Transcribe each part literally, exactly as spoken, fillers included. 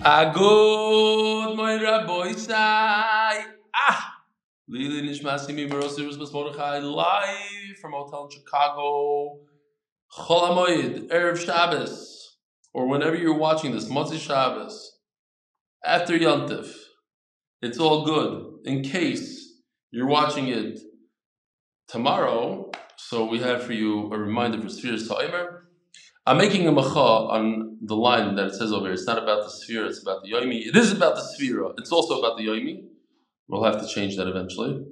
A good my Rabbi Sai. Ah, Lili Nishmasimi Merosir was Mordechai live from a hotel in Chicago. Chol Hamoed, Erev Shabbos, or whenever you're watching this, Motzi Shabbos, after Yontif. It's all good. In case you're watching it tomorrow, so we have for you a reminder for Sfiras Ha'omer. I'm making a macha on the line that it says over here. It's not about the sphere, it's about the yoimi. It is about the sphera. It's also about the yoimi. We'll have to change that eventually.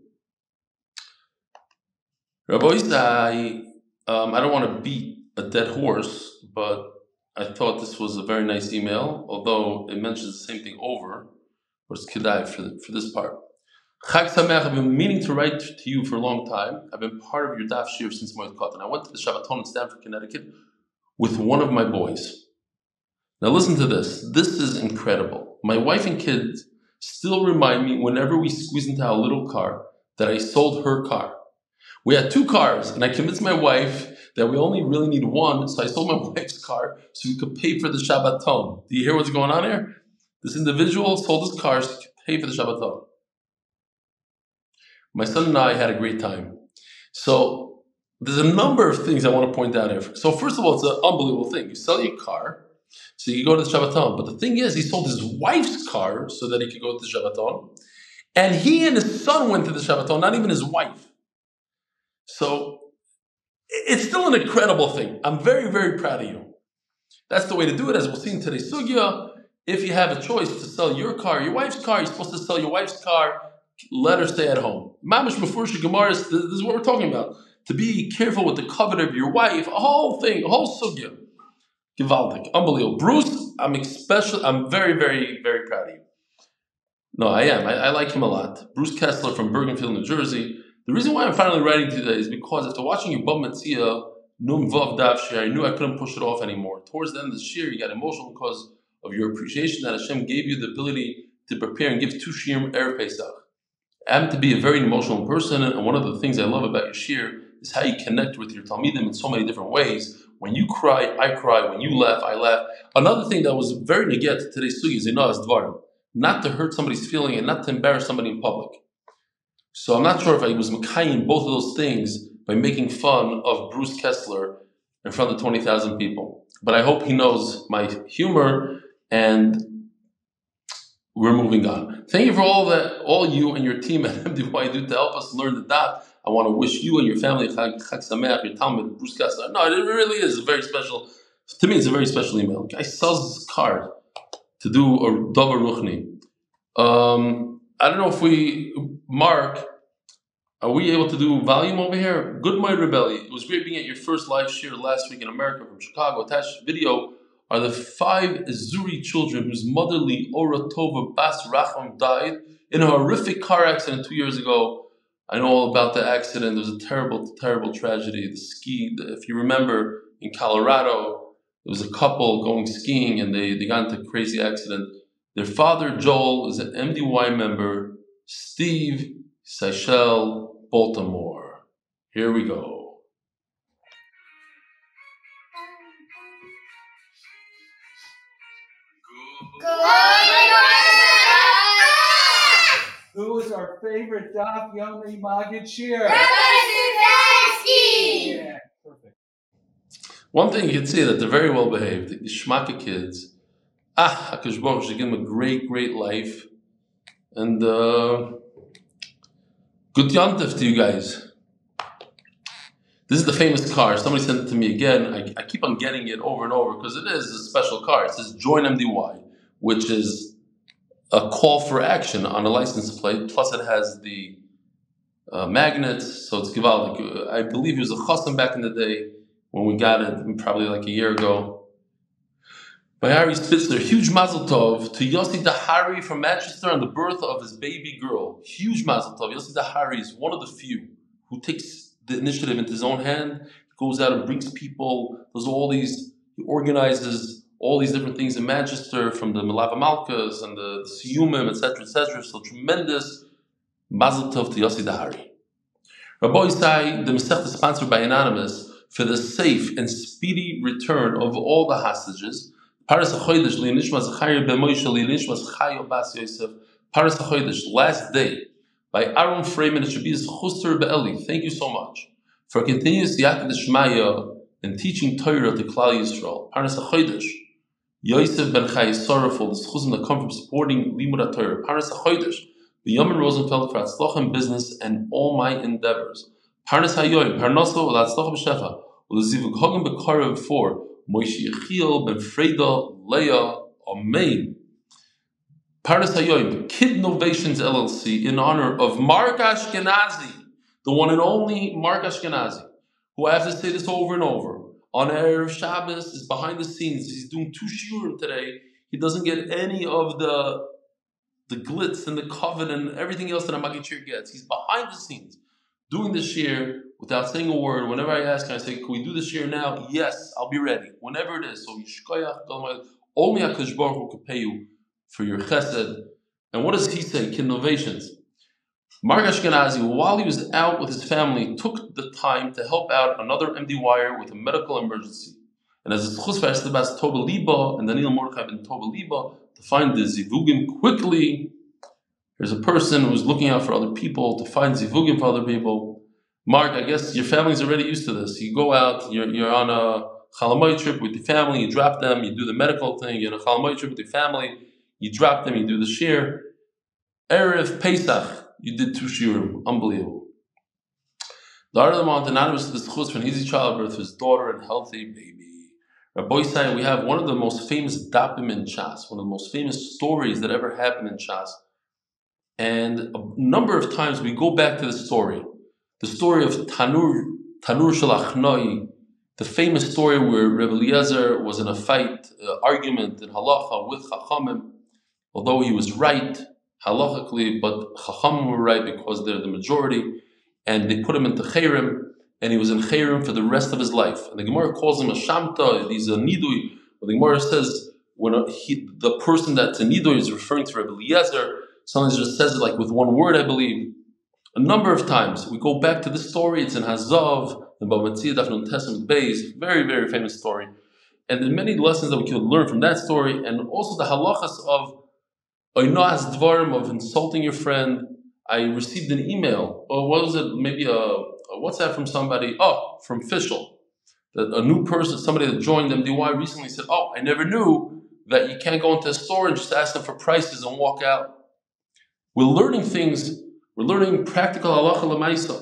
Rabbi Isai, um, I don't want to beat a dead horse, but I thought this was a very nice email, although it mentions the same thing over, but it's kedai for, the, for this part. Chag Sameach, I've been meaning to write to you for a long time. I've been part of your daf shir since Moed Katan. I went to the Shabbaton in Stamford, Connecticut, with one of my boys. Now listen to this. This is incredible. My wife and kids still remind me whenever we squeeze into our little car that I sold her car. We had two cars, and I convinced my wife that we only really need one, so I sold my wife's car so we could pay for the Shabbaton. Do you hear what's going on here? This individual sold his car so he could pay for the Shabbaton. My son and I had a great time. So there's a number of things I want to point out here. So first of all, it's an unbelievable thing. You sell your car, so you go to the Shabbaton. But the thing is, he sold his wife's car so that he could go to the Shabbaton. And he and his son went to the Shabbaton, not even his wife. So it's still an incredible thing. I'm very, very proud of you. That's the way to do it, as we'll see in today's sugya. If you have a choice to sell your car, your wife's car, you're supposed to sell your wife's car, let her stay at home. Mamish before Gemara, this is what we're talking about. To be careful with the covet of your wife, a whole thing, a whole sugya. Givaldik, unbelievable. Bruce, I'm especially, I'm very, very, very proud of you. No, I am. I, I like him a lot. Bruce Kessler from Bergenfield, New Jersey. The reason why I'm finally writing today is because after watching your Bab Metzia, Num Vav Dav Shir, I knew I couldn't push it off anymore. Towards the end of the Shir, you got emotional because of your appreciation that Hashem gave you the ability to prepare and give two Shirim Erev Pesach. I happen to be a very emotional person, and one of the things I love about your Shir is how you connect with your Talmidim in so many different ways. When you cry, I cry. When you laugh, I laugh. Another thing that was very neget to today's sugi is Inoas Dvarim, not to hurt somebody's feeling and not to embarrass somebody in public. So I'm not sure if I was Mekayim both of those things by making fun of Bruce Kessler in front of twenty thousand people. But I hope he knows my humor, and we're moving on. Thank you for all that, all you and your team at M D Y do to help us learn the daf. I want to wish you and your family Chag Sameach, your Talmud, Bruce Kessler. No, it really is a very special, to me it's a very special email. Guy sells his car to do a Davar Ruchni. Um, I don't know if we, Mark, are we able to do volume over here? Good Moed Rebelli. It was great being at your first live share last week in America from Chicago. Attached video are the five Zuri children whose motherly Ora Tova Bas Racham died in a horrific car accident two years ago. I know all about the accident. There was a terrible, terrible tragedy. The ski, the, if you remember, in Colorado, there was a couple going skiing and they, they got into a crazy accident. Their father, Joel, is an M D Y member. Steve, Seychelles, Baltimore. Here we go. Who is our favorite Daf Yomi Magid Shir? Rabbi Stefanski! Yeah, perfect. One thing you can see that they're very well behaved. The Shmaka kids. Ah, HaKadosh Baruch Hu should give them a great, great life. And uh, good Yontif to you guys. This is the famous car. Somebody sent it to me again. I, I keep on getting it over and over because it is a special car. It says Join M D Y, which is a call for action on a license plate. Plus it has the uh, magnets, so it's givaldik. I believe it was a chassan back in the day when we got it, probably like a year ago. By Ari Spitzler, huge mazel tov to Yossi Dahari from Manchester on the birth of his baby girl. Huge mazel tov. Yossi Dahari is one of the few who takes the initiative into his own hand, goes out and brings people, does all these, he organizes all these different things in Manchester, from the Melava Malkas and the, the Siyumim, et cetera, et cetera. So tremendous mazel tov to Yossi Dahari. Rabbi Isai, the Masechta is sponsored by Anonymous for the safe and speedy return of all the hostages. Paras HaChodesh Li Nishma Zachariah Ben Moshe Li Nishma Chayo Bas Yosef. Paras HaChodesh, last day, by Aaron Freeman. It should be Chuster Be'eli. Thank you so much for continuous Yaqid Shmaya and teaching Torah to Klal Yisrael. Paras HaChodesh, Yosef Ben Chai sorrowful, the schuzim that come from supporting Limud HaTorah. Paras HaChodesh, B'Yamin Rosenfeld for Atzlochem business and all my endeavors. Paras HaYoim, Parnaso L'Atzlocha B'Shefa, L'Zivug Hogim B'Karev for Moshe Yechiel Ben Freda Leah Amen. Paras HaYoim, Kid Novations L L C, in honor of Mark Ashkenazi, the one and only Mark Ashkenazi, who I have to say this over and over. On Erev Shabbos is behind the scenes. He's doing two shiurim today. He doesn't get any of the the glitz and the covet and everything else that a Magid gets. He's behind the scenes doing the shiur without saying a word. Whenever I ask him, I say, "Can we do the shiur now?" Yes, I'll be ready. Whenever it is. So Yishkoyach, only HaKadosh Baruch Hu could pay you for your chesed. And what does he say? Innovations. Mark Ashkenazi, while he was out with his family, took the time to help out another M D wire with a medical emergency. And as it's chusva estabas Tova Liba and Daniel Mordechai ben Tova Liba to find the zivugim quickly. There's a person who's looking out for other people to find zivugim for other people. Mark, I guess your family's already used to this. You go out, you're, you're on a chalamoy trip with your family, you drop them, you do the medical thing, you're on a chalamoy trip with your family, you drop them, you do the shiur. Erev Pesach, you did two shiurim. Unbelievable. The Art of the Mountain, anonymous to the schus from easy childbirth, his daughter and healthy baby. Rabbi saying we have one of the most famous dapim in Shas, one of the most famous stories that ever happened in Shas. And a number of times we go back to the story. The story of Tanur, Tanur Shel Achnoi, the famous story where Rebbe Eliezer was in a fight, uh, argument in halacha with Chachamim, although he was right halachically, but Chachamim were right because they're the majority, and they put him into Chayrim, and he was in Chayrim for the rest of his life. And the Gemara calls him a Shamta, he's a Nidui. But the Gemara says when a, he, the person that's a Nidui is referring to Rebbe Eliezer, sometimes just says it like with one word, I believe. A number of times we go back to this story. It's in Hazav, in Bava Metzia, Daf Nun Tes Amud Beis, very, very famous story. And there are many lessons that we can learn from that story, and also the halachas of Oinoas Dvarim, of insulting your friend. I received an email, or what was it, maybe a, a WhatsApp from somebody, oh, from Fishel, that a new person, somebody that joined M D Y recently said, oh, I never knew that you can't go into a store and just ask them for prices and walk out. We're learning things, we're learning practical halacha l'maisa.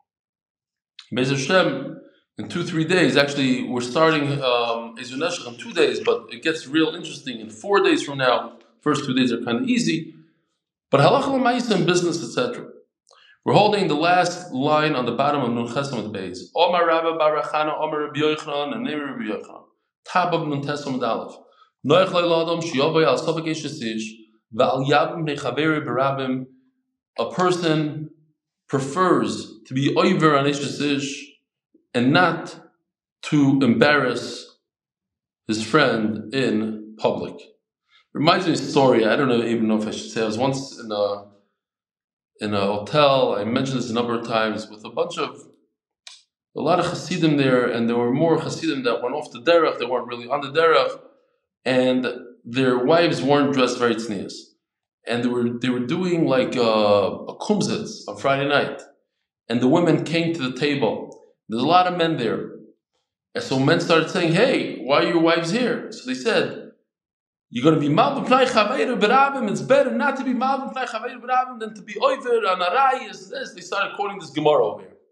Be'ez Hashem, in two, three days, actually, we're starting um, Ezer Neshech in two days, but it gets real interesting in four days from now. First two days are kind of easy. But halacha l'maisa in business, et cetera. We're holding the last line on the bottom of Nun Ches Amud Beis. Omar Rabba Bar Chana, Omar Rabbi Yochanan, and Neimer Rabbi Yochanan. Tab of Nun Tes Amud Aleph. Noach le'ladam sheyavay al sofek eshesish v'al yabim nechaveri berabim. A person prefers to be over on eshesish and not to embarrass his friend in public. Reminds me of a story. I don't know, even know if I should say. I was once in a in a hotel. I mentioned this a number of times with a bunch of a lot of Hasidim there, and there were more Hasidim that went off the derech. They weren't really on the derech, and their wives weren't dressed very tznius, and they were they were doing like a, a kumzitz on Friday night, and the women came to the table. There's a lot of men there, and so men started saying, "Hey, why are your wives here?" So they said, you're going to be mal b'pnei chaveru b'rabim. It's better not to be mal b'pnei chaveru b'rabim than to be over on arayis. This. They started quoting this Gemara over here.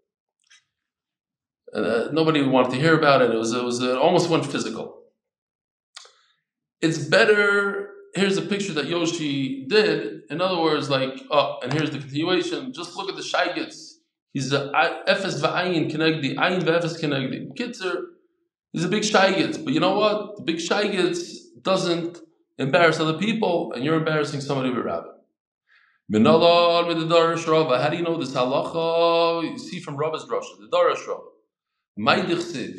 And, uh, nobody wanted to hear about it. It was, it was, it almost went physical. It's better. Here's a picture that Yoshi did. In other words, like, oh, and here's the continuation. Just look at the shaygitz. He's a efes v'ayin kenegdi, ayin v'efes kenegdi. Kitzer, he's a big shaygitz. But you know what? The big shaygitz doesn't embarrass other people, and you're embarrassing somebody with Rabbi. How do you know this halacha? You see from Rabbi's drasha, the Darash Rabbi.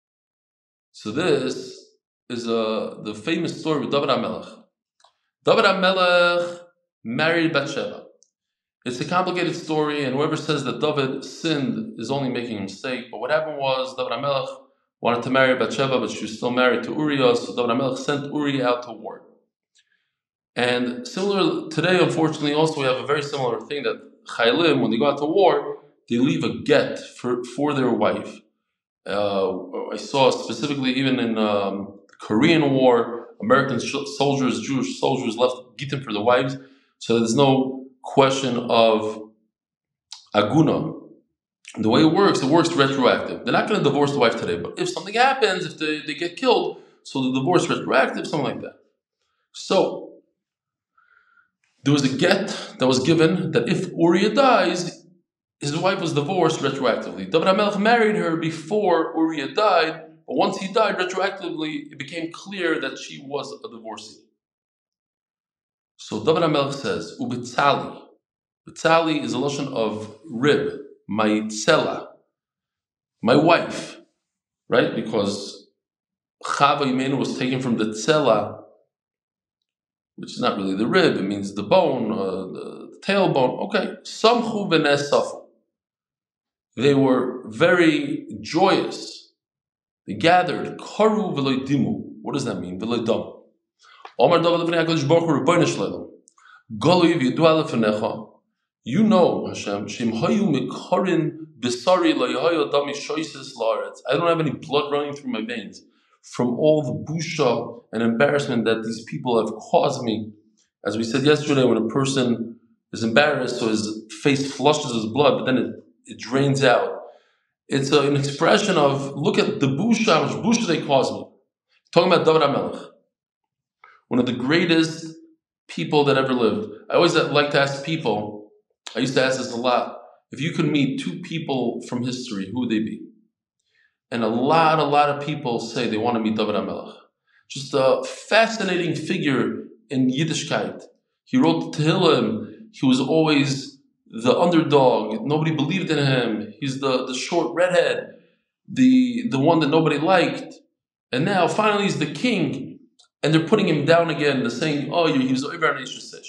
So this is uh, the famous story with David HaMelech. David HaMelech married Bathsheba. It's a complicated story, and whoever says that David sinned is only making a mistake. But what happened was David HaMelech wanted to marry Bathsheba, but she was still married to Uriah, so David HaMelech sent Uriah out to war. And similar today, unfortunately, also we have a very similar thing that Chaylim, when they go out to war, they leave a get for, for their wife. Uh, I saw specifically even in um, the Korean War, American sh- soldiers, Jewish soldiers left gittim for their wives, so there's no question of aguna. The way it works, it works retroactive. They're not going to divorce the wife today, but if something happens, if they, they get killed, so the divorce retroactive, something like that. So there was a get that was given that if Uriah dies, his wife was divorced retroactively. David HaMelech married her before Uriah died, but once he died retroactively, it became clear that she was a divorcee. So David HaMelech says, Ubitzali. Bitzali is a lashon of rib, my tzela, my wife, right? Because Chava Imenu was taken from the tzela, which is not really the rib, it means the bone, uh, the, the tailbone. Okay. Samchu v'nes safu. They were very joyous. They gathered. Karu v'loy dimu. What does that mean? V'loy dam. Omar David b'nei HaKadosh Baruch Hu Rebbeinu Shleim. Golui v'yidu alefenecha. You know, Hashem, Shem hayu mikorin b'sari lo yahayu dami shoises la'aretz. I don't have any blood running through my veins from all the busha and embarrassment that these people have caused me. As we said yesterday, when a person is embarrassed, so his face flushes his blood, but then it, it drains out. It's a, an expression of, look at the busha, how much busha they caused me. Talking about David HaMelech, one of the greatest people that ever lived. I always like to ask people, I used to ask this a lot, if you could meet two people from history, who would they be? And a lot, a lot of people say they want to meet David HaMelech. Just a fascinating figure in Yiddishkeit. He wrote Tehillim. He was always the underdog. Nobody believed in him. He's the, the short redhead, the, the one that nobody liked. And now, finally, he's the king. And they're putting him down again. They're saying, oh, he was over an Ishish.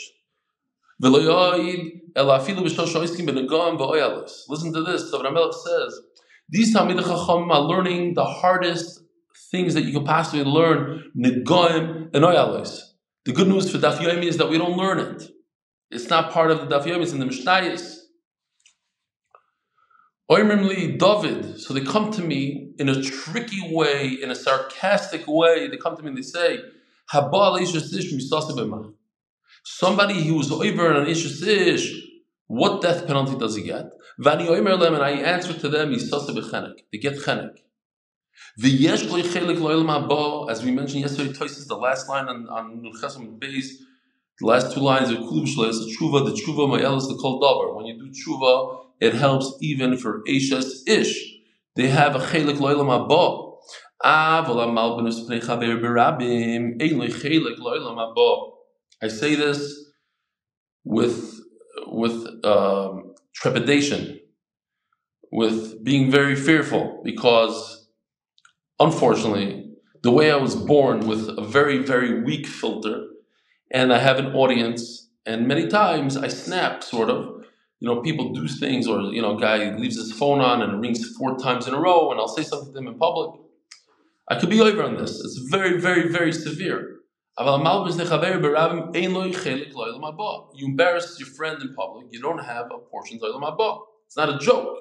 Listen to this. David HaMelech says, these Talmidei Chacham are learning the hardest things that you can possibly learn, Negoim and Oyalos. The good news for Daf Yomi is that we don't learn it. It's not part of the Daf Yomi, it's in the Mishnayos. Oimrim li David. So they come to me in a tricky way, in a sarcastic way. They come to me and they say, Haba Ishish Misasibema. Somebody who was over an Ishish, what death penalty does he get? Vani Oimer Lem, and I answer to them, Misasib They get Chenek. As we mentioned yesterday, Tosis, the last line on, on Nurchasam base, the last two lines of Kulub Shleis, the Tshuva, the Tshuva, Ma'el is the Kol Davar. When you do Tshuva, it helps even for Eishes Ish. They have a Chelik Lo'ilam Haba. I say this with, with um, trepidation, with being very fearful, because unfortunately, the way I was born with a very, very weak filter, and I have an audience, and many times I snap, sort of. You know, people do things, or, you know, a guy leaves his phone on and it rings four times in a row, and I'll say something to him in public. I could be over on this. It's very, very, very severe. You embarrass your friend in public, you don't have a portion of Haba. It's not a joke.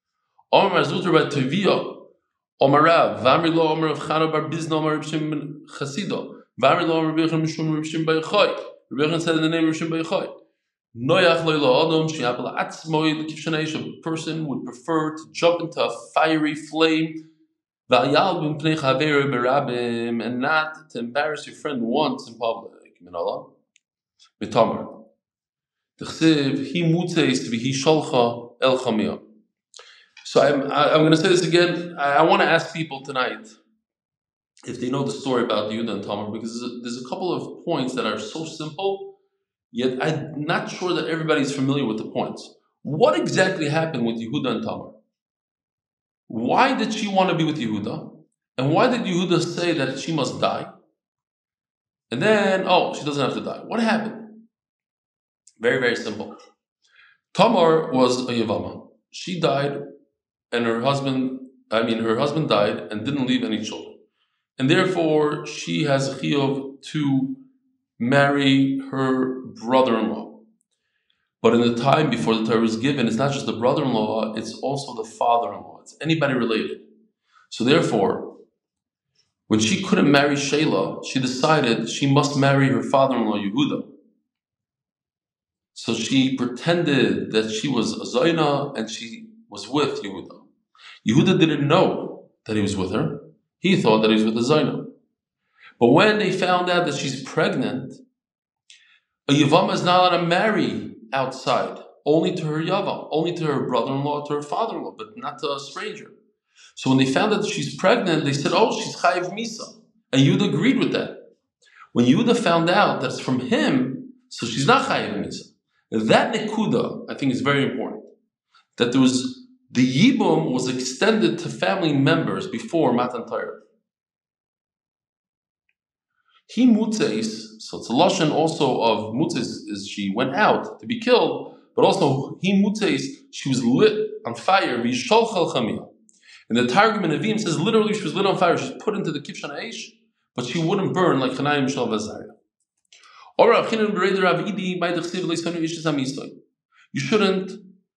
Omarav, Vamri lo Omer of Chano bar Bizna Omer Ribshim ben Chasido, Vamri lo Omer Ribchim Mishum Ribshim Baychoy. Ribchim said in the name of Ribshim Baychoy. Noyach lo lo Adam Shiabla Atzmoy L'Kivshaneish. A person would prefer to jump into a fiery flame, Va'yal b'mpnei Chaveru berabim, and not to embarrass your friend once in public. Minallah, B'Tamar. T'chsiv Hi Mutzeis V'Hi Sholcha El Chamiyah. So I'm, I'm going to say this again. I, I want to ask people tonight if they know the story about Yehuda and Tamar, because there's a, there's a couple of points that are so simple, yet I'm not sure that everybody's familiar with the points. What exactly happened with Yehuda and Tamar? Why did she want to be with Yehuda? And why did Yehuda say that she must die? And then, oh, she doesn't have to die. What happened? Very, very simple. Tamar was a Yavama. She died, and her husband, uh, I mean, her husband died and didn't leave any children, and therefore she has a chiyuv to marry her brother-in-law. But in the time before the Torah was given, it's not just the brother-in-law; it's also the father-in-law. It's anybody related. So therefore, when she couldn't marry Sheila, she decided she must marry her father-in-law Yehuda. So she pretended that she was a Zaina and she was with Yehuda. Yehuda didn't know that he was with her. He thought that he was with a Zaina. But when they found out that she's pregnant, a Yavama is not allowed to marry outside, only to her Yavam, only to her brother-in-law, to her father-in-law, but not to a stranger. So when they found out that she's pregnant, they said, oh, she's Chayiv Misa. And Yehuda agreed with that. When Yehuda found out that it's from him, so she's not Chayiv Misa. That Nekuda, I think, is very important. That there was, the Yibum was extended to family members before Matan Torah. He Mutzeis, so it's a Lashon also of Mutzeis, is she went out to be killed, but also he Mutzeis, she was lit on fire, V'yisholchal Chamiyah. And the Targum in Avim says literally she was lit on fire, she was put into the Kivshan Aish, but she wouldn't burn like Chanayim Shal Vazariah. You shouldn't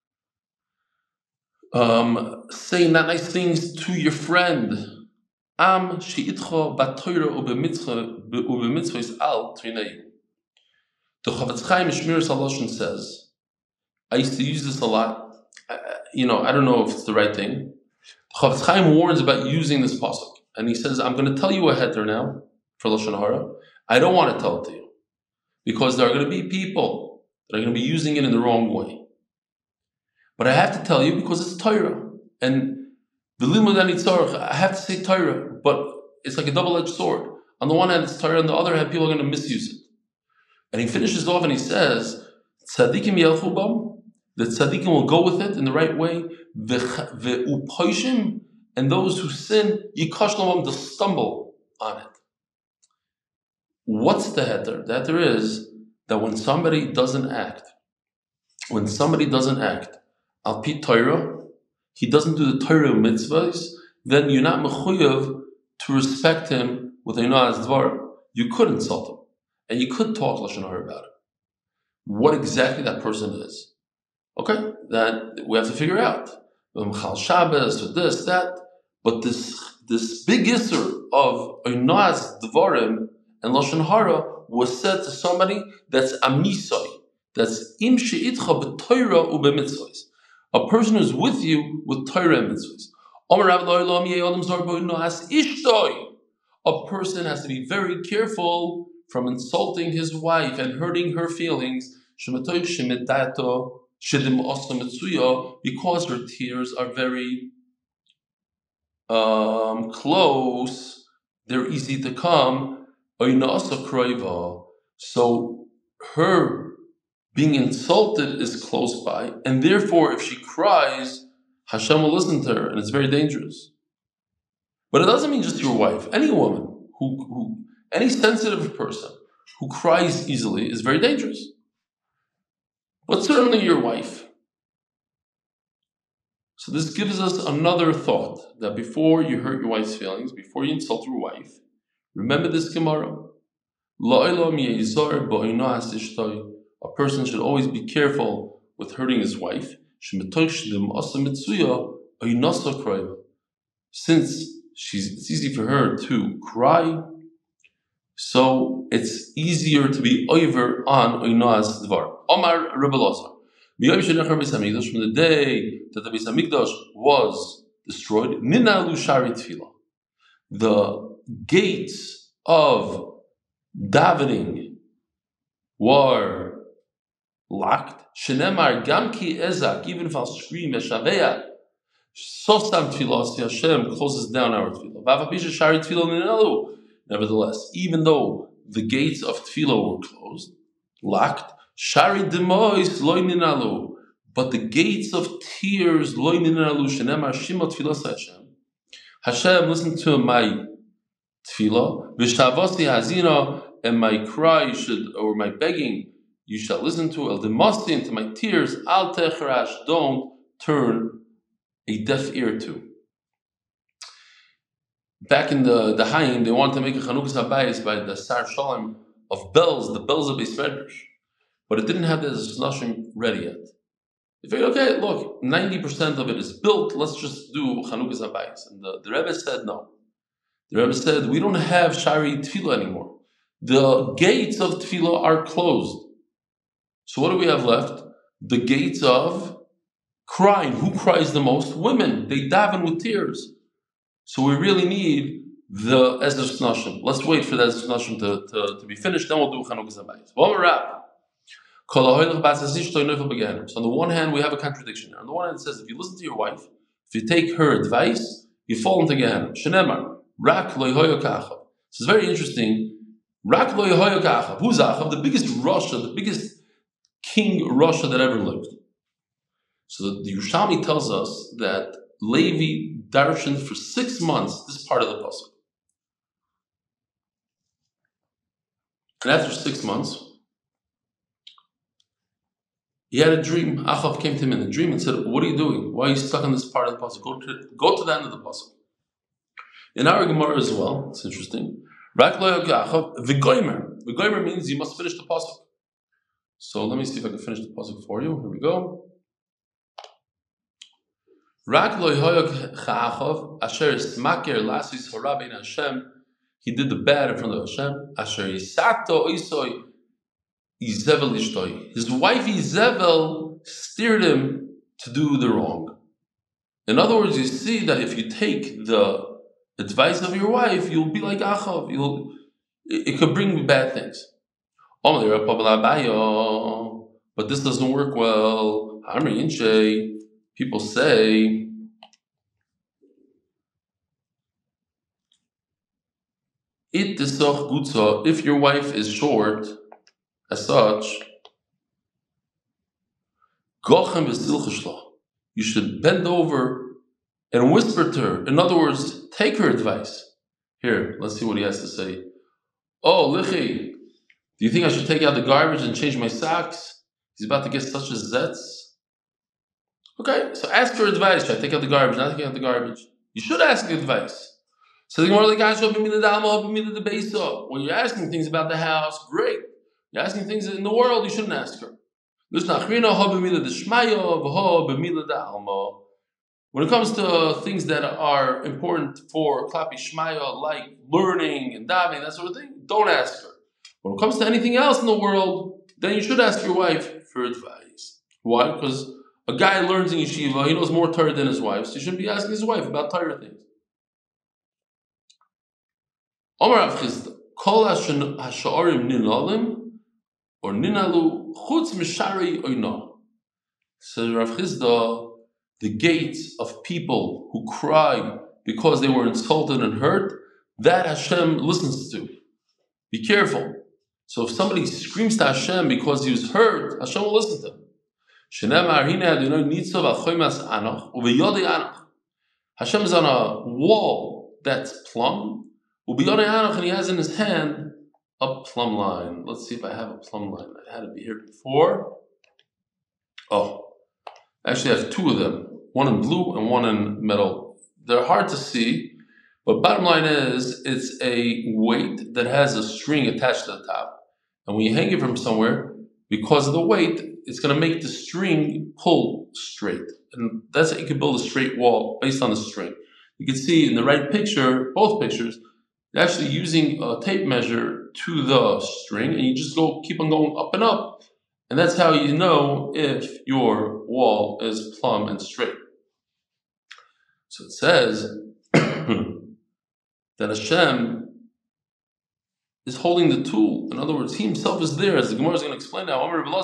um, say not nice things to your friend. Am she'itcha b'Torah u'b'mitzvos al trinei. The Chavetz Chaim Shmiras HaLashon says, I used to use this a lot. I, you know, I don't know if it's the right thing. The Chavetz Chaim warns about using this pasuk, and he says, I'm going to tell you a heter now for Lashon Hara. I don't want to tell it to you because there are going to be people that are going to be using it in the wrong way. But I have to tell you because it's Torah, and I have to say Torah, but it's like a double-edged sword. On the one hand, it's Torah. On the other hand, people are going to misuse it. And he finishes off and he says, "Tzadikim yelchu bam." The tzadikim will go with it in the right way. Ve'upoishim, and those who sin, yikash lomam, they'll stumble on it. What's the heter? The heter is that when somebody doesn't act, when somebody doesn't act, al pi Torah, he doesn't do the Torah mitzvahs, then you're not mechuyev to respect him with Einaz Dvar. You could insult him, and you could talk Lashon Hara about it. What exactly that person is, okay, that we have to figure out. Chal Shabbos, or this, that, but this this big isser of Einaz Dvarim and Lashon Hara was said to somebody that's amisoi, that's im she'itcha b'Torah u'b'mitzvahs. A person who's with you with Torah and mitzvahs. A person has to be very careful from insulting his wife and hurting her feelings because her tears are very um, close, they're easy to come. So her being insulted is close by, and therefore if she cries, Hashem will listen to her, and it's very dangerous. But it doesn't mean just your wife. Any woman, who, who, any sensitive person who cries easily is very dangerous. But certainly your wife. So this gives us another thought, that before you hurt your wife's feelings, before you insult your wife, remember this Gemara. A person should always be careful with hurting his wife. Since she's, it's easy for her to cry, so it's easier to be over on Oinaz Dvar. Omar Rebbe Lazar. From the day that the Beis Hamikdash was destroyed, Ninalu Shari Tefillah. The gates of davening were locked. Shenemar Gamki Ezak, even if I'll scream Eshaveya, Sosam Tfilah, Hashem closes down our Tfilah. Vavapisha Shari Tfilah Ninalu. Nevertheless, even though the gates of Tfilah were closed, locked, Shari Demois Loy Ninalu, but the gates of tears Loy Ninalu, Shenemar Shima Tfilah Hashem. Hashem, listen to my Tfilah, Vishavasi Hazina, and my cry should, or my begging, you shall listen to El Demasti, into my tears, Al Techarash, don't turn a deaf ear to. back in the the Haim, they wanted to make a Chanukas Habayis by the Sar Shalom of bells, the bells of Beis Medrash, but it didn't have the Snashim ready yet. They figured, okay, look, ninety percent of it is built. Let's just do Chanukas Habayis. And the, the Rebbe said no. The Rebbe said we don't have Shari Tefillah anymore. The gates of Tefillah are closed. So what do we have left? The gates of crying. Who cries the most? Women. They daven with tears. So we really need the Ezra Snashim. Let's wait for the Ezra Snashim to, to, to be finished, then we'll do Chanukas Habayis. One more wrap. So on the one hand, we have a contradiction here. On the one hand, it says if you listen to your wife, if you take her advice, you fall into Gehenna. Shenemar, rak lo yehoyo ka'achav. This is very interesting. Rak lo yehoyo ka'achav. Who's Achav? The biggest Russia, the biggest king Russia that ever lived. So the Yerushalmi tells us that Levi darshaned for six months this part of the pasuk. And after six months, he had a dream. Achav came to him in a dream and said, "What are you doing? Why are you stuck on this part of the pasuk? Go to go to the end of the pasuk." In our Gemara as well, it's interesting. Rak lo Achav v'goymer. V'goymer means you must finish the pasuk. So let me see if I can finish the pasuk for you. Here we go. Rak lo Achav asher ismaker lasis hara bein Hashem. He did the bad in front of Hashem. Asher yisato oisoi. Izevel ishtoi. His wife Izevel steered him to do the wrong. In other words, you see that if you take the advice of your wife, you'll be like Achav. You'll, it, it could bring bad things. But this doesn't work well. People say, if your wife is short, as such, you should bend over and whisper to her. In other words, take her advice. Here, let's see what he has to say. Oh, Lichi, do you think I should take out the garbage and change my socks? He's about to get such a zetz. Okay, so ask her advice. Should I take out the garbage? Not take out the garbage. You should ask the advice. So the Gemara like, when you're asking things about the house, great. You're asking things in the world, you shouldn't ask her. When it comes to things that are important for Klapi Shmaya, like learning and davening, that sort of thing, don't ask her. When it comes to anything else in the world, then you should ask your wife for advice. Why? Because a guy learns in yeshiva, he knows more Torah than his wife, so you shouldn't be asking his wife about Torah things. Omar Rav Chisda, Kol hasha'arim ninalim, or ninalu chutz mishari oina. Says Rav Chisda, the gates of people who cry because they were insulted and hurt, that Hashem listens to. Be careful. So if somebody screams to Hashem because he was hurt, Hashem will listen to him. Hashem is on a wall that's plumb, and he has in his hand a plumb line. Let's see if I have a plumb line. I had it be here before. Oh, actually I have two of them. One in blue and one in metal. They're hard to see, but bottom line is it's a weight that has a string attached to the top. And when you hang it from somewhere, because of the weight, it's going to make the string pull straight. And that's how you can build a straight wall based on the string. You can see in the right picture, both pictures, they're actually using a tape measure to the string, and you just go keep on going up and up. And that's how you know if your wall is plumb and straight. So it says that Hashem is holding the tool. In other words, He Himself is there, as the Gemara is going to explain now.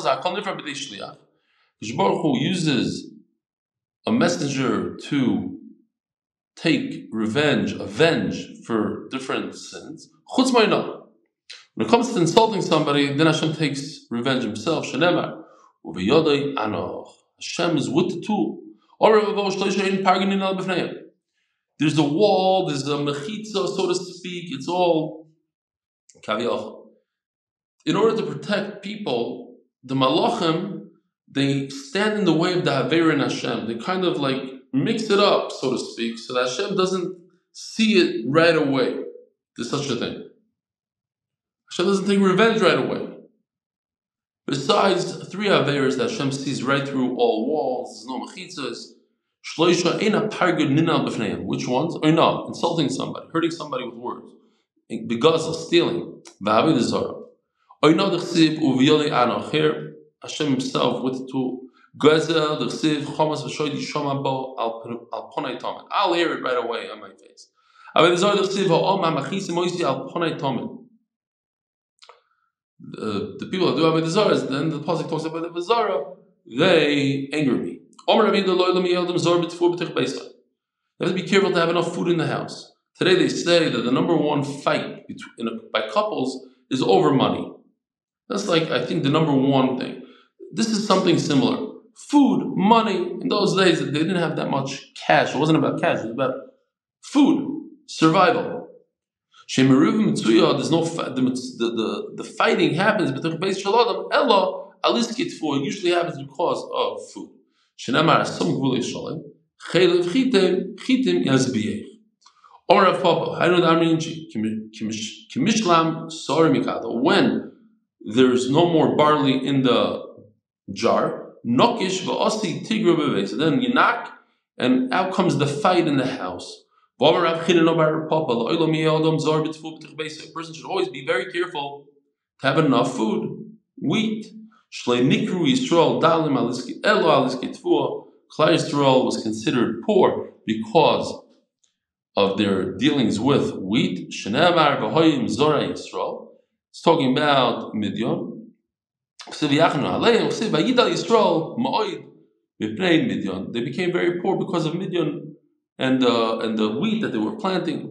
Baruch Hu uses a messenger to take revenge, avenge for different sins. Chutz ma'ina. When it comes to insulting somebody, then Hashem takes revenge Himself. Shenemar uveyodei anoch. Hashem is with the tool. There's a wall, there's a mechitza, so to speak. It's all kaviyach. In order to protect people, the malachim, they stand in the way of the Haver and Hashem. They kind of like mix it up, so to speak, so that Hashem doesn't see it right away. There's such a thing. Hashem doesn't take revenge right away. Besides three averos that Hashem sees right through all walls, there's no mechitzas. Shloisha eina pargud ninal b'fneihem. Which ones? Or no, insulting somebody, hurting somebody with words, beguzzle, stealing, v'avid zara. Or no, d'chsiv uviyoli anoch. Here, Hashem Himself with the tool. Gazel d'chsiv chomas v'shoydi shoma bo al ponai tomen. I'll hear it right away on my face. Avid zara d'chsiv ha'om ha'machisim oisi al ponai tomen. The, the people that do Avodah Zarah, then the pasuk talks about the Zarah, they anger me. You have to be careful to have enough food in the house. Today they say that the number one fight between, a, by couples is over money. That's like, I think, the number one thing. This is something similar. Food, money, in those days they didn't have that much cash. It wasn't about cash, it was about food, survival. There's no fa- the, the, the, the fighting happens, but the base shalom ella aliskitfu usually happens because of food. Shenamar some gvulei shalom chaylev chitim chitim yazbiyeh. Or of Papa, I know the Arminji kimishlam sorry mikado. When there's no more barley in the jar, nokish va'asi tigru bevei. So then you knock, and out comes the fight in the house. A person should always be very careful to have enough food, wheat. Klal Yisrael was considered poor because of their dealings with wheat. It's talking about Midian. They became very poor because of Midian. And the and the wheat that they were planting.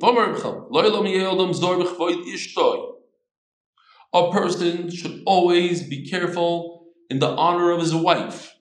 A person should always be careful in the honor of his wife.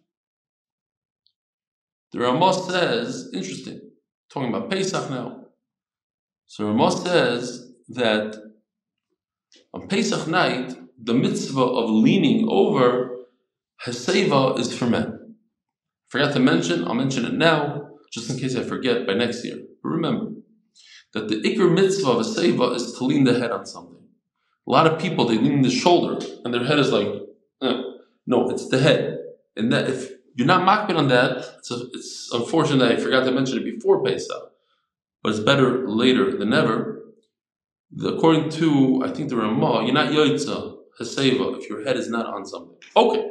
The Ramah says, interesting, talking about Pesach now. So Ramah says that on Pesach night, the mitzvah of leaning over Haseva is for men. Forgot to mention, I'll mention it now, just in case I forget by next year. But remember that the ikr mitzvah of a seva is to lean the head on something. A lot of people, they lean the shoulder and their head is like, eh. No, it's the head. And that if you're not makbid on that, it's, a, it's unfortunate that I forgot to mention it before Pesach, but it's better later than never. The, according to, I think the Ramah, you're not yoitza, haseva, if your head is not on something. Okay.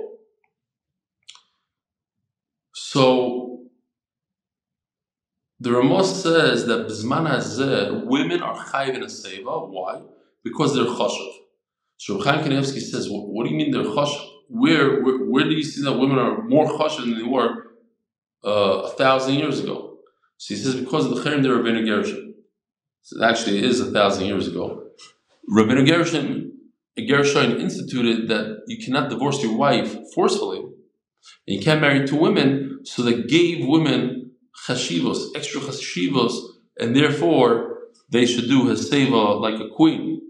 So, the Ramah says that B'zman hazeh, women are chayiv in a seva. Why? Because they're chashav. So Reb Chaim Kanievsky says, what, what do you mean they're chashav? Where, where where do you see that women are more chashav than they were uh, a thousand years ago? So he says because of the cherem de Rabbeinu Gershon. So actually, it is a thousand years ago. Rabbeinu Gershon, Gershon instituted that you cannot divorce your wife forcefully, and you can't marry two women. So they gave women chashivos, extra chashivos, and therefore they should do haseva like a queen.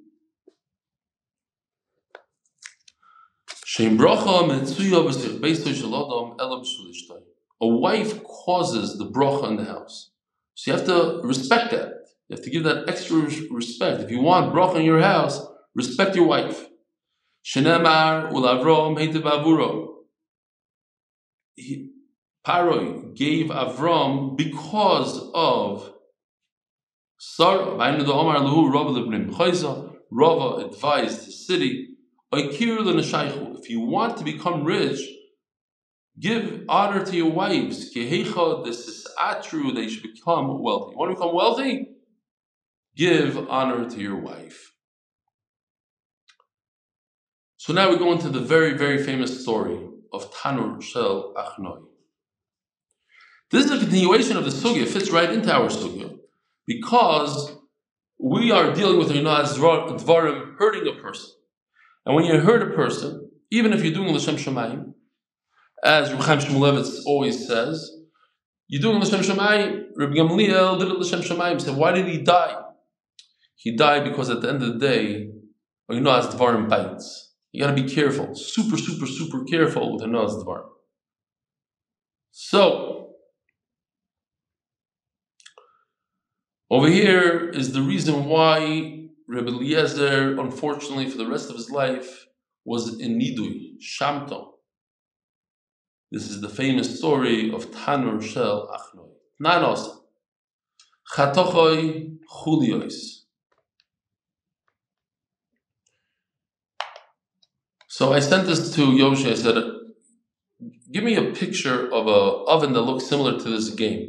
A wife causes the bracha in the house, so you have to respect that. You have to give that extra respect. If you want bracha in your house, respect your wife. Shenamar ulavrom heitev avuro. Paroi gave Avram because of Sarah. Rava advised the city, if you want to become rich, give honor to your wives. This is true, they should become wealthy. You want to become wealthy? Give honor to your wife. So now we go into the very, very famous story of Tanur Shel Achnoi. This is a continuation of the sugya. It fits right into our sugya because we are dealing with Rinaz Dvarim, hurting a person. And when you hurt a person, even if you're doing L'Shem Shamayim, as Reb Chaim Shmulevitz always says, you're doing L'Shem Shamayim. Reb Gamliel did it L'Shem Shamayim. He said, why did he die? He died because at the end of the day, Rinaz Dvarim bites. You got to be careful, super, super, super careful with Rinaz Dvarim. So, Over here is the reason why Rebbe Eliezer, unfortunately for the rest of his life, was in Nidui, Shamto. This is the famous story of Tanur Shel Achnoi. Nanos, Chatochoi Chuliois. So I sent this to Yoshi. I said, give me a picture of an oven that looks similar to this game.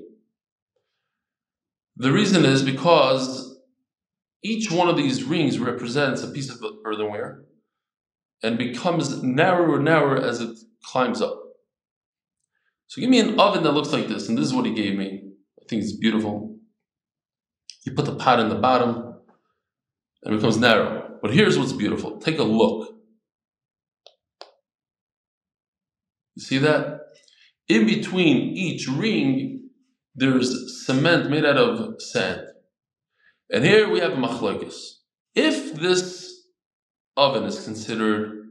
The reason is because each one of these rings represents a piece of earthenware and becomes narrower and narrower as it climbs up. So give me an oven that looks like this, and this is what he gave me. I think it's beautiful. You put the pot in the bottom, and it becomes narrow. But here's what's beautiful. Take a look. You see that? In between each ring, there's cement made out of sand. And here we have a machlokes. If this oven is considered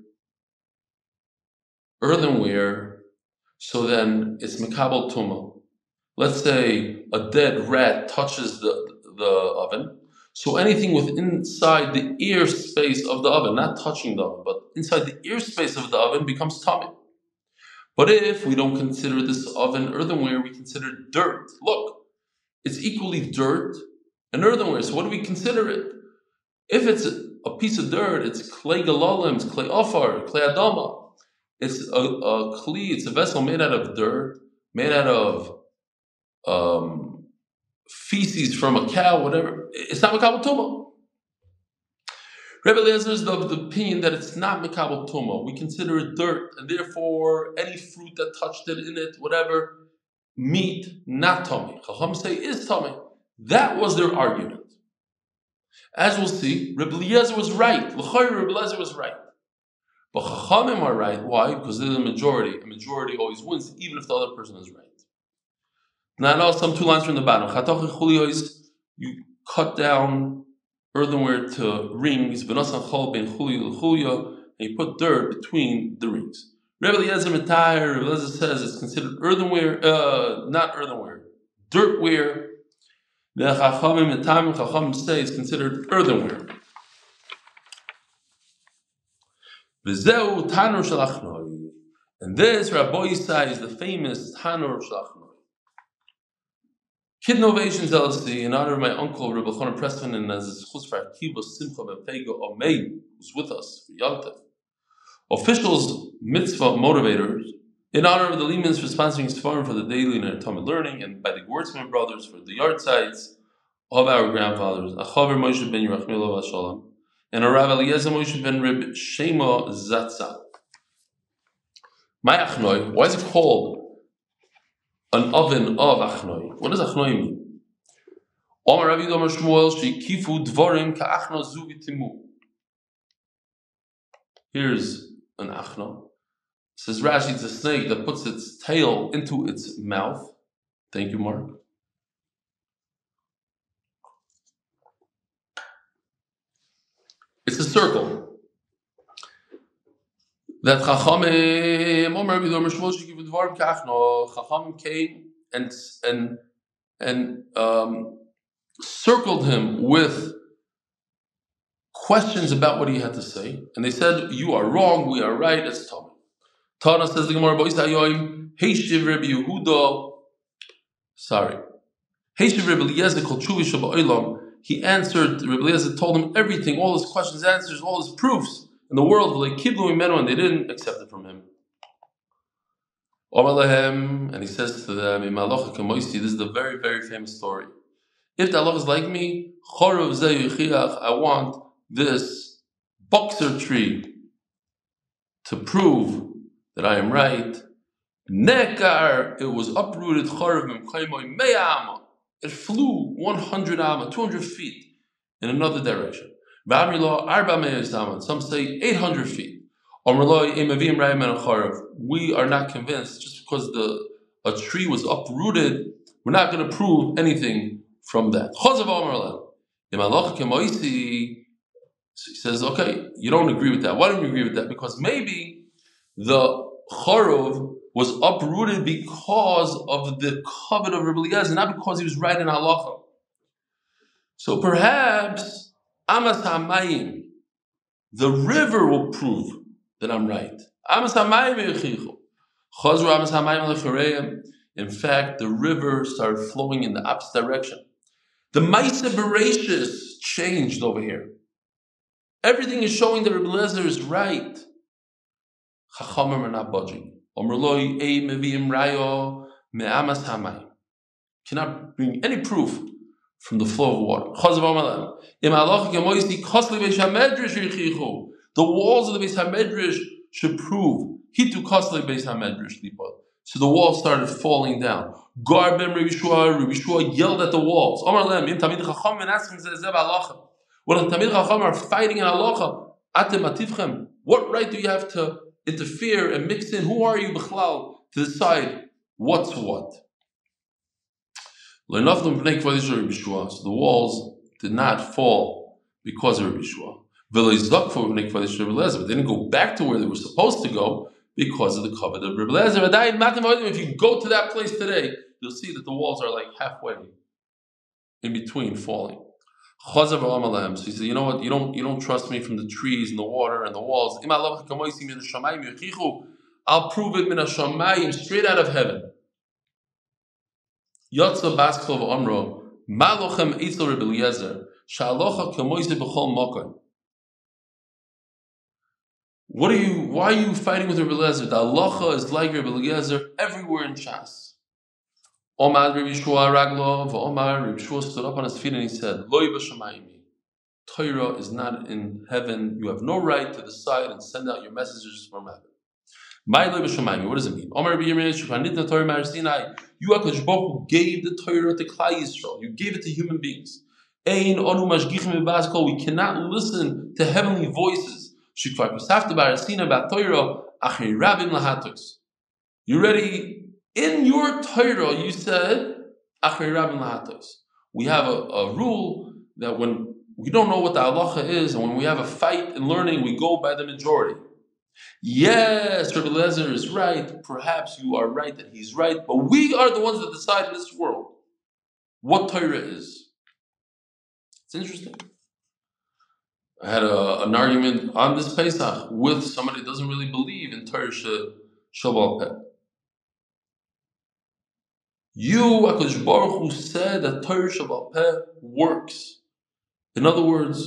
earthenware, so then it's mekabel tumah. Let's say a dead rat touches the, the oven. So anything within inside the ear space of the oven, not touching the oven, but inside the ear space of the oven becomes tummy. But if we don't consider this oven earthenware, we consider dirt. Look, it's equally dirt and earthenware. So what do we consider it? If it's a piece of dirt, it's clay galalim, it's clay ofar, clay adama. It's a, a kli, it's a vessel made out of dirt, made out of um, feces from a cow, whatever. It's not mekabel tumah. Rebbe Eliezer is of the opinion that it's not mekabel tumah. We consider it dirt, and therefore any fruit that touched it in it, whatever, meat, not tummy. Chacham say is tummy. That was their argument. As we'll see, Rebbe Eliezer was right. L'chayr, Rebbe Eliezer was right. But Chachamim are right. Why? Because they're the majority. A majority always wins, even if the other person is right. Now, now some two lines from the bottom. Chatoch chuliois, you cut down earthenware to rings, and you put dirt between the rings. Rebbe Eliezer Metayer, Rebbe Eliezer says it's considered earthenware, uh, not earthenware, dirtware. The Chachamim Metayer, Chachamim say it's considered earthenware. V'zeu Tanur Shel Achnoi, and this Rabbi Yisai is the famous Tanur Shel Achnoi. Kid Innovations L L C, in honor of my uncle Rabbi Chanan Pressman, and as his chus for Akiva Simcha Ben Pega Omein, who's with us for Yom officials, mitzvah motivators, in honor of the Lehmans for sponsoring Sfarim for the daily and Talmud learning, and by the Gewurzman brothers for the yard sites of our grandfathers, Achaver Moshe ben Yerachmiel Shalom, and Rav Eliezer Moshe ben Reb Shema Zatzal. My Achnoi, why is it called an oven of Achnoi? What does Achnoi mean? Omar Rav Yidom Shmuel shekifu dvarim ka'achno zu v'timu. Here's an Achno. Says Rashi, it's a snake that puts its tail into its mouth. Thank you, Mark. It's a circle. That Chachamim, Omar Rabbi Yidom Shmuel shekifu dvarim ka'achno. Chachamim came and and and um, circled him with questions about what he had to say, and they said, "You are wrong. We are right." It's Tommy. Tana says the Gemara, Heishiv Rabbi Yehuda. Sorry, Heishiv Rabbi Eliezer called Tshuvi Shabbat. He answered. Rabbi Eliezer told him everything, all his questions, answers, all his proofs in the world. Like Kiblu Imenu, and they didn't accept it from him. And he says to them, "This is the very, very famous story. If the Allah is like me, I want this boxer tree to prove that I am right. Nekar, it was uprooted. It flew one hundred amma, two hundred feet in another direction. Some say eight hundred feet. We are not convinced just because the a tree was uprooted, we're not going to prove anything from that. So he says, okay, you don't agree with that. Why don't you agree with that? Because maybe the Chorov was uprooted because of the covet of Rebbe Eliezer, not because he was right in halacha. So perhaps Amas Hamayim, the river will prove that I'm right. Amas Hamayim yechichu. Chazru Amas Hamayim lechareim. In fact, the river started flowing in the opposite direction. The Maisa Bereshis changed over here. Everything is showing that Rebbe Eliezer is right. Chachamim are not budging. Omrloi ei meviim rayo me'amas hamayim. Cannot bring any proof from the flow of water. The walls of the Beis HaMedrash should prove. Hitu kosli Beis HaMedrash lipa. So the walls started falling down. Gar ben Rabbi Shua, Rabbi Shua yelled at the walls. Omar lem, im tamid chacham menaskim zeh halacha. When the tamid chacham are fighting in halacha, atem ativchem, what right do you have to interfere and mix in? Who are you, b'chlal, to decide what's what? So the walls did not fall because of Rabbi Shua. But they didn't go back to where they were supposed to go because of the covenant of Rebbe Eliezer. If you go to that place today, you'll see that the walls are like halfway in between falling. So he said, you know what, you don't you don't trust me from the trees and the water and the walls. I'll prove it min hashamayim, straight out of heaven. Yotza Baskov Amro, Malochem Eitzel Rebbe Eliezer, Shalocha Kemoise B'chol Mokai. What are you? Why are you fighting with Rebbe Eliezer? The halacha is like Rebbe Eliezer everywhere in Shas. Omar Rebbe Shua Raglo, Omar Rebbe Shua stood up on his feet and he said, Loi b'shamayim. Torah is not in heaven. You have no right to decide and send out your messages from heaven. My Loi b'shamayim. What does it mean? Omar Rebbe Yirmiyah Shukhanitna Torah Mar Sinai. You HaKadosh Baruch Hu gave the Torah to Klal Yisrael. You gave it to human beings. Ein onu mashgichim b'bazkol. We cannot listen to heavenly voices. You ready? In your Torah, you said, we have a, a rule that when we don't know what the halacha is, and when we have a fight in learning, we go by the majority. Yes, Rebbe Eliezer is right. Perhaps you are right that he's right, but we are the ones that decide in this world what Torah is. It's interesting. I had a, an argument on this Pesach with somebody who doesn't really believe in Torah Sheba'al Peh. You, HaKadosh Baruch Hu, said that Torah Sheba'al Peh works. In other words,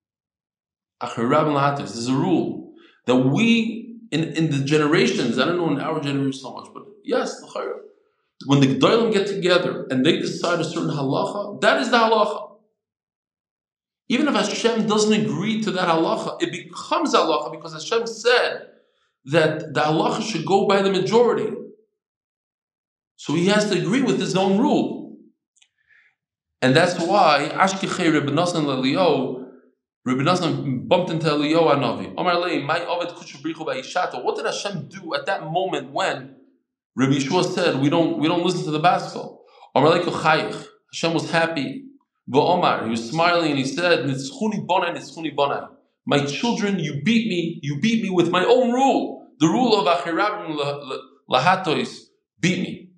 this is a rule that we, in, in the generations, I don't know in our generation so much, but yes, when the Gedolim get together and they decide a certain halacha, that is the halacha. Even if Hashem doesn't agree to that halacha, it becomes halacha because Hashem said that the halacha should go by the majority. So he has to agree with his own rule. And that's why Ashkechei Rebbe Nosson Lelio, Rebbe Nosson bumped into Eliyahu Hanavi. Omar Lei, my Oved Kutshu Brichu Ba'ishato. What did Hashem do at that moment when Rabbi Yeshua said, we don't we don't listen to the Baskol? Omar Lei Kochayich. Hashem was happy. Omar, he was smiling and he said, Nitzchuni bonai, Nitzchuni bonai. My children, you beat me, you beat me with my own rule. The rule of Achirabim Lahatois beat me.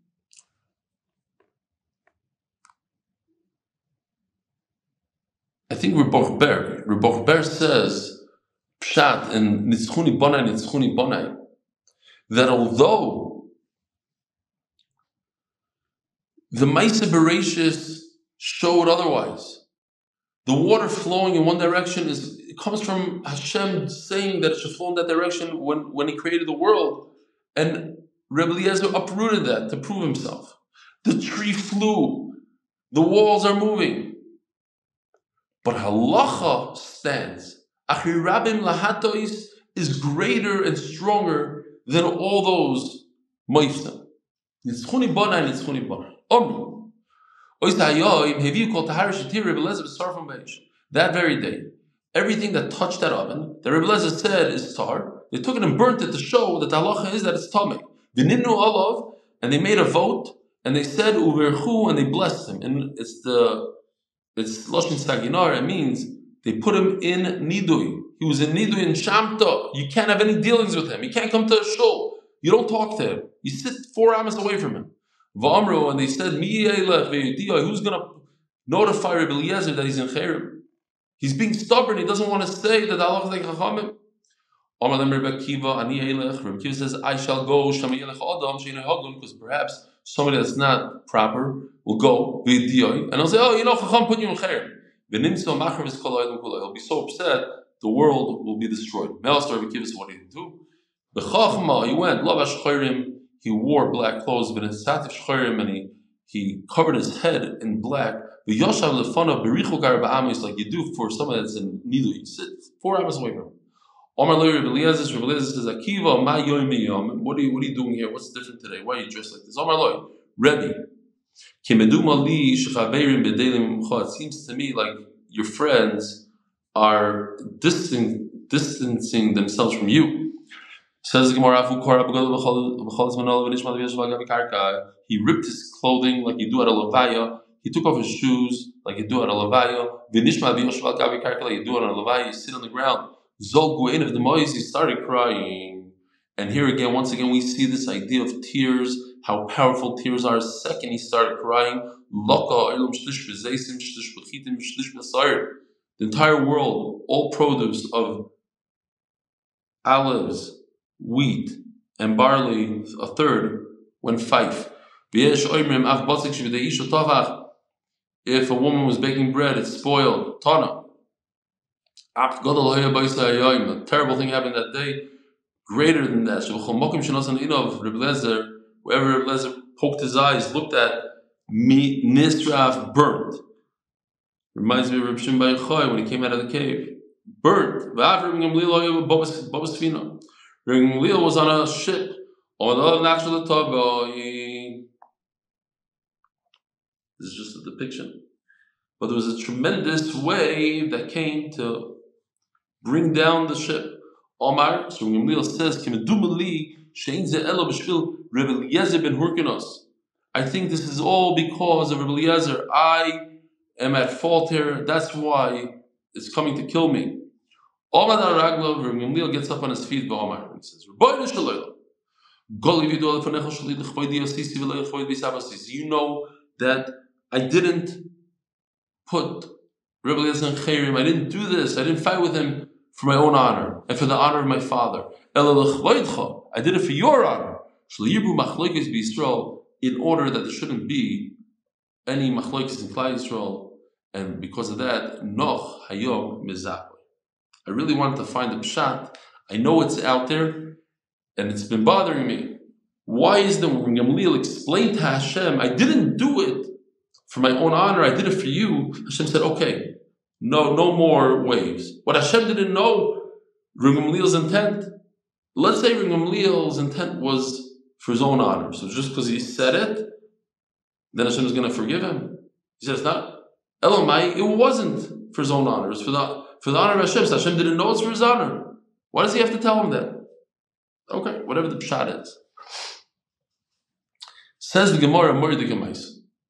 I think Rebbe Ber, Rebbe Ber says, Pshat and Nitzchuni bonai, Nitzchuni bonai, that although the Maisa Bereshis showed otherwise, the water flowing in one direction is it comes from Hashem saying that it should flow in that direction when, when He created the world, and Rebbe Eliezer uprooted that to prove himself. The tree flew, the walls are moving, but halacha stands. Achirabim lahatois is greater and stronger than all those moifsim. Nitzchuni bonai, nitzchuni bonai. Omru. That very day, everything that touched that oven, the Rebbe Eliezer said is tar, they took it and burnt it to show that the halacha is that it's tameh. V'nimnu olav, and they made a vote, and they said uverchu, and they blessed him. And it's the it's lashon saginar. It means they put him in nidui. He was in nidui in shamta. You can't have any dealings with him. You can't come to a shul. You don't talk to him. You sit four amas away from him. V'amru, and they said, who's gonna Notify Rebbe Eliezer that he's in Cherem. He's being stubborn. He doesn't want to say that Allah is like Chachamim. Amar them Rebbe Akiva, Ani Eilech. Rebbe Akiva says, I shall go, Shama Yelech Adam, Sheina Hagun, because perhaps somebody that's not proper will go, and he'll say, oh, you know, Chacham put you in Cherem. He'll be so upset, the world will be destroyed. Me'al Rebbe Akiva says, what did he do? The Chachma, he went, Lavash Cherem, he wore black clothes, but in Satif Cherem, and he, he covered his head in black. The Yoshav Lefana Berichu Gar Ba'amis, like you do for someone that's in Nilu, you sit four hours away from him. Omar Leir Rebbe Eliezer, Rebbe Eliezer says, Akiva, Ma Yoim Miyom, what are you, what are you doing here? What's different today? Why are you dressed like this? Omar Leir, Rebbe, Kimedum Ali Shechaveirim Bedelim Mcha. It seems to me like your friends are distant, distancing themselves from you. Says the Gemara, he ripped his clothing like you do at a levaya. He took off his shoes like you do at a levaya. Like you do at a levaya. You sit on the ground. Zol of the Mois, he started crying. And here again, once again, we see this idea of tears, how powerful tears are. Second, he started crying. The entire world, all produce of olives, wheat, and barley, a third, went five. If a woman was baking bread, it's spoiled. Tana. A terrible thing happened that day. Greater than that. Whoever Rebbe Eliezer poked his eyes, looked at me, Nisraf, burnt. Reminds me of Reb Shimon Bar Yochai when he came out of the cave. Burnt. Rebbe Gamliel was on a ship. This is just a depiction. But there was a tremendous wave that came to bring down the ship. Omar, so Gamliel says, I think this is all because of Rebbe Eliezer. I am at fault here. That's why it's coming to kill me. Omar Raglov, Rebbe Gamliel gets up on his feet, Omar, and says, you know that I didn't put Rebbe Eliezer in Cherem. I didn't do this. I didn't fight with him for my own honor and for the honor of my father. I did it for your honor. In order that there shouldn't be any machlokes in Klal Yisrael, and because of that, noch hayom mizah. I really wanted to find the pshat. I know it's out there, and it's been bothering me. Why is that when Gamliel explained to Hashem, I didn't do it for my own honor, I did it for you, Hashem said, okay, no no more waves. What Hashem didn't know, Gamliel's intent, let's say Gamliel's intent was for his own honor. So just because he said it, then Hashem is going to forgive him. He says, not. Elamai, it wasn't for his own honor. It was for the, for the honor of Hashem. So Hashem didn't know it's for his honor. Why does he have to tell him that? Okay, whatever the pshat is. Says the Gemara, Mori the Gemais.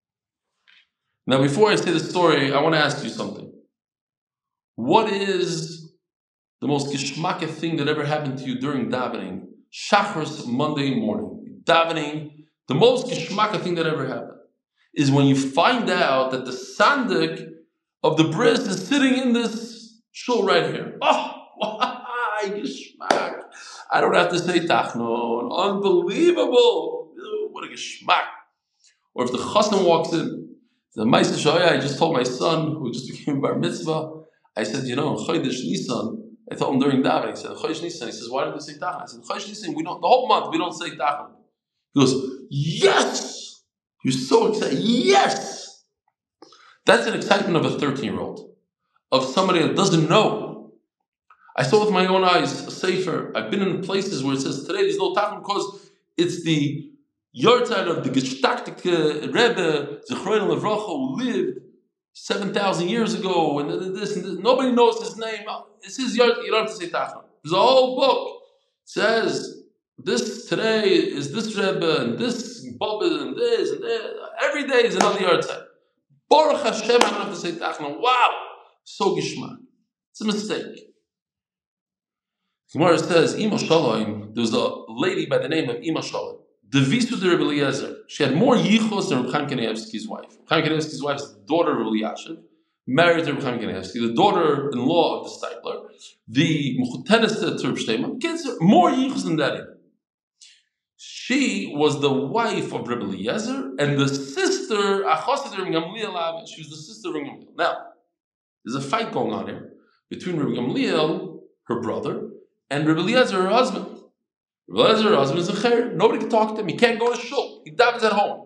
Now, before I say the story, I want to ask you something. What is the most geschmacke thing that ever happened to you during davening? Shachris, Monday morning. Davening, the most geschmacke thing that ever happened is when you find out that the sandik of the bris is sitting in this shul right here. Oh, why geschmack? I don't have to say tachnon. Unbelievable. What a geschmack. Or if the chassan walks in, the Ma'aseh Shoya, I just told my son, who just became bar mitzvah, I said, you know, Chodesh Nisan, I told him during davening, I said, Chodesh Nisan, he says, why don't we say tachnon? I said, Chodesh Nisan, we don't, the whole month, we don't say tachnon. He goes, yes! You're so excited, yes! That's an excitement of a thirteen-year-old, of somebody that doesn't know. I saw with my own eyes a sefer. I've been in places where it says, today there's no tachnon because it's the Yortzeit of the Gestaktik Rebbe, Zechroin Levracha, who lived seven thousand years ago, and this and this. Nobody knows his name. It's his Yortzeit. You don't have to say Tachon. There's a whole book. It says, this today is this Rebbe, and this Bubba, and this, and this. Every day is another Yortzeit. Baruch Hashem, I don't have to say Tachon. Wow! So Gishmak. It's a mistake. Gemara says, Ima Shalom, there was a lady by the name of Ima Shalom. the Visu de Rebbe Eliezer, she had more yichos than Reb Chaim Kanievsky's wife. Reb Chaim Kanievsky's wife is the daughter of Rebbe Yashiv, married to Reb Chaim Kanievsky, the daughter-in-law of the Steipler, the Mechutenes to Reb Shtema, gets more yichos than that even. She was the wife of Rebbe Eliezer and the sister, Achosid Rebbe Gamliel, she was the sister of Rebbe Gamliel. Now, there's a fight going on here between Rebbe Gamliel, her brother, and Rebbe Eliezer, her husband. Rebbe Eliezer, her husband, is a cher. Nobody can talk to him. He can't go to shul. He davens at home.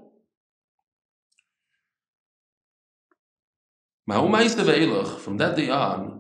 From that day on,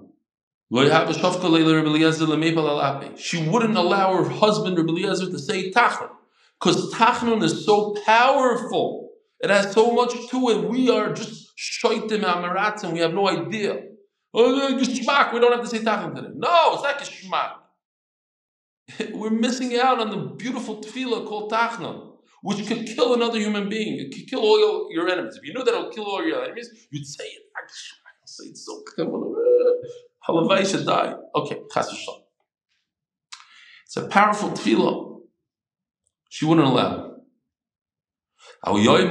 she wouldn't allow her husband, Rebbe Eliezer, to say Tachnun. Because Tachnun is so powerful. It has so much to it. We are just shoitim amaratzim. We have no idea. Oh, geschmack. We don't have to say Tachnun today. No, it's not geschmack. We're missing out on the beautiful tefillah called Tachnun, which could kill another human being. It could kill all your, your enemies. If you knew that it would kill all your enemies, you'd say it. I'll say it so. Halavai should die. Okay, chas v'shalom. It's a powerful tefillah. She wouldn't allow it. It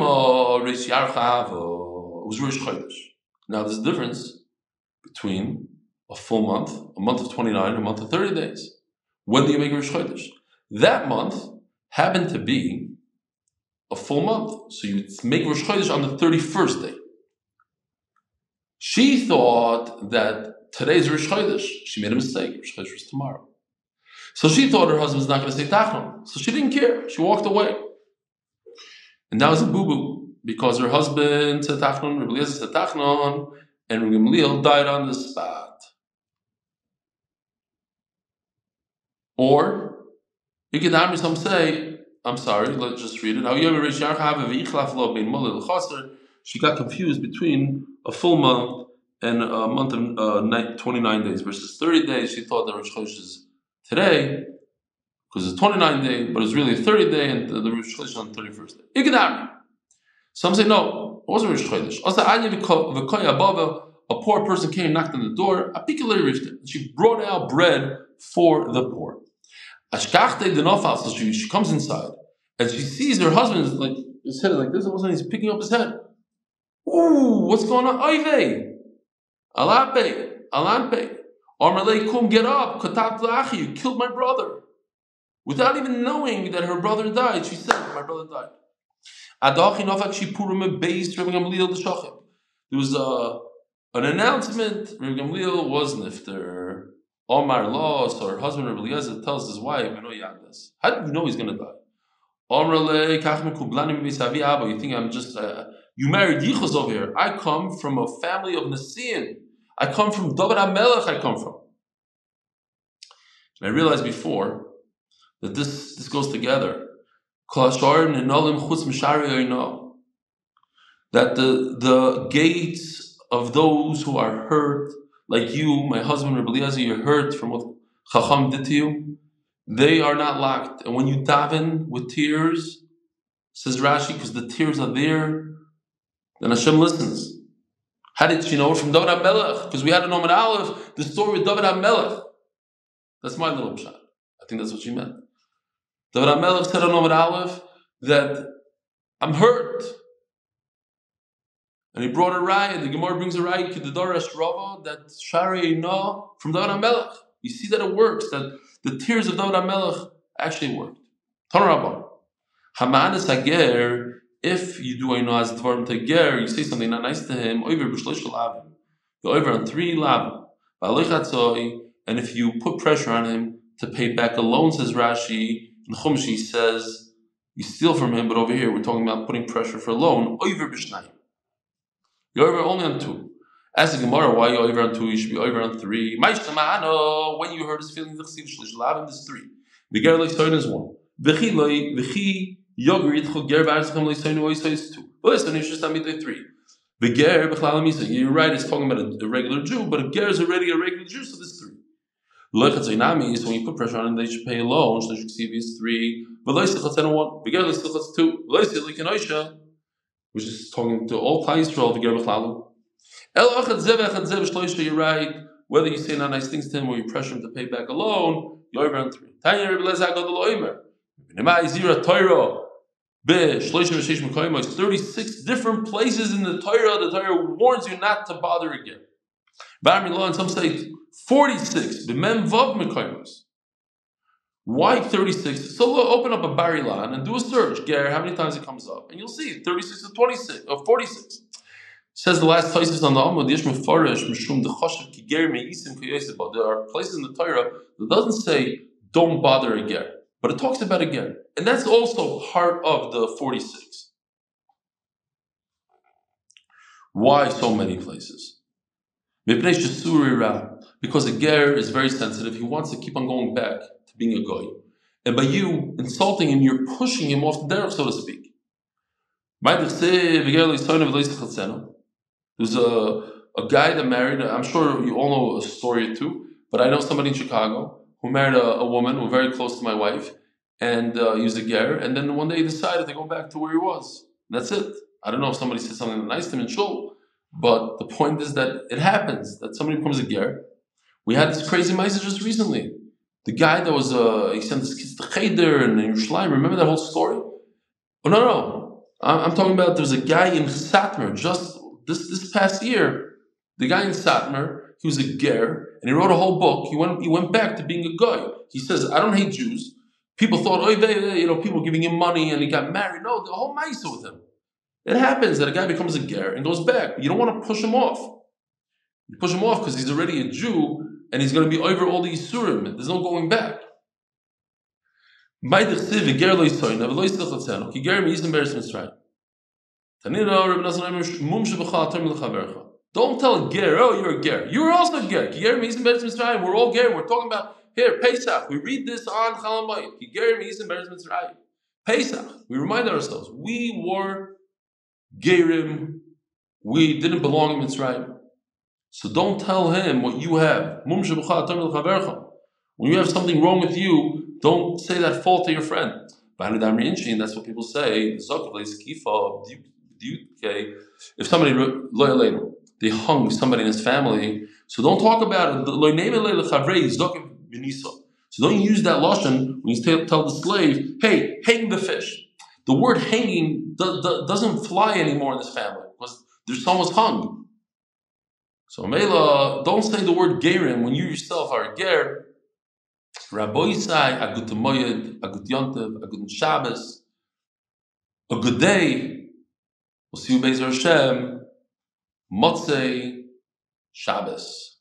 was Rosh Chodesh. Now there's a difference between a full month, a month of twenty-nine, a month of thirty days. When do you make Rosh Chodesh? That month happened to be a full month. So you make Rosh Chodesh on the thirty-first day. She thought that today's Rosh Chodesh. She made a mistake. Rosh Chodesh was tomorrow. So she thought her husband's not going to say Tachnun. So she didn't care. She walked away. And that was a boo-boo. Because her husband said Tachnun, Rebbe Eliezer said Tachnun, and Rebbe Gamliel died on the spot. Or, you could have some say, I'm sorry, let's just read it. She got confused between a full month and a month of uh, twenty-nine days versus thirty days. She thought that Rosh Chodesh is today, because it's twenty-nine day, but it's really a thirty day, and the, the Rosh Chodesh on the thirty-first day. Ikadami. Some say, no, it wasn't Rosh Chodesh. A poor person came and knocked on the door, and she brought out bread for the poor. So she, she comes inside, and she sees her husband is like, his head is like this, and all of a sudden he's picking up his head. Ooh, what's going on? Oive, Alape, Alampe. Armalei kum, get up, Katat Lachi, you killed my brother. Without even knowing that her brother died, she said, my brother died. There was a, an announcement, Rebbe Gamliel was nifter. Omar Lo, so her husband Rebbe Eliezer tells his wife, you know, Yagdas, how did you know he's going to die? Armalei, you think I'm just, uh, you married Yichus over here. I come from a family of Nasiim. I come from David HaMelech, I come from. And I realized before that this, this goes together. That the, the gates of those who are hurt, like you, my husband Rebbe Eliezer, you're hurt from what Chacham did to you, they are not locked. And when you daven with tears, says Rashi, because the tears are there, then Hashem listens. How did she know? From David HaMelech. Because we had an Omer Aleph, the story with David HaMelech. That's my little pshat. I think that's what she meant. David HaMelech said on Omer Aleph that I'm hurt. And he brought a raya. The Gemara brings a raya, Kedadaresh Rava, that Shari No from David HaMelech. You see that it works, that the tears of David HaMelech actually worked. Tan Rabban. Hamanas Hager, if you do Aino as Dvarim to Ger, you say something not nice to him, over b'shlosh lavim. You're over on three lavim. And if you put pressure on him to pay back a loan, says Rashi, in Chumash he says, you steal from him, but over here we're talking about putting pressure for a loan, over b'shnayim. You're over only on two. Ask the Gemara, why you're over on two, you should be over on three. When you hurt his feelings, this is three. The Ger Leisoin is one. V'chi loi, v'chi Yogrit chol ger v'artzchem leisoin oisai is two. But listen, it's just amid three. The ger b'chlal misa. You're right. It's talking about a, a regular Jew, but a ger is already a regular Jew, so there's three. Loichat zaynami is when you put pressure on him, they should pay a loan. So they should see if he's three. But loisichat ten one. The ger loisichat two. Loisichat likenoisha, which is talking to all Klal Yisrael. The ger b'chlal. El achat zev achat zev shloisha. You're right. Whether you say not nice things to him or you pressure him to pay back a loan, you're over on three. Tanya Rebbe Eliezer Agad Lo Omer. V'nema izira Torah. thirty-six different places in the Torah, the Torah warns you not to bother again. And some say forty-six. Why thirty-six? So open up a Barilan and do a search, Ger, how many times it comes up. And you'll see thirty-six to twenty-six, or forty-six. Says the last places on the Amud, there are places in the Torah that doesn't say don't bother a Ger, but it talks about a Ger. And that's also part of the forty-six. Why so many places? Because a Ger is very sensitive. He wants to keep on going back to being a Goy. And by you insulting him, you're pushing him off the derech, so to speak. There's a, a guy that married, I'm sure you all know a story or two, but I know somebody in Chicago who married a, a woman who was very close to my wife, and uh, he was a ger, and then one day he decided to go back to where he was. That's it. I don't know if somebody said something nice to him in shul, but the point is that it happens, that somebody becomes a ger. We had this crazy message just recently. The guy that was, uh, he sent his kids to Cheder and Yerushalayim, remember that whole story? Oh, no, no. I'm, I'm talking about there's a guy in Satmar, just This this past year, the guy in Satmar, he was a ger, and he wrote a whole book. He went he went back to being a guy. He says, I don't hate Jews. People thought, oh, they, they, you know, people giving him money, and he got married. No, the whole ma'isa with him. It happens that a guy becomes a ger and goes back. You don't want to push him off. You push him off because he's already a Jew, and he's going to be over all the Yisurim. There's no going back. Don't tell a ger, oh, you're a ger. You're also a ger. We're all ger. We're talking about, here, Pesach. We read this on Chalamayit. Pesach. We remind ourselves, we were gerim. We didn't belong in Mitzrayim. So don't tell him what you have. When you have something wrong with you, don't say that fault to your friend. That's what people say. If somebody they hung somebody in his family, so don't talk about it. So don't use that lashon when you tell the slave, "Hey, hang the fish." The word "hanging" do, do, doesn't fly anymore in this family because there's someone's hung. So Mela, don't say the word gerim when you yourself are a ger. Rabbi Yisai, a good moyed, a good yontev, a good Shabbos, a good day. We'll see you Be'ezer Hashem, Motzei Shabbos.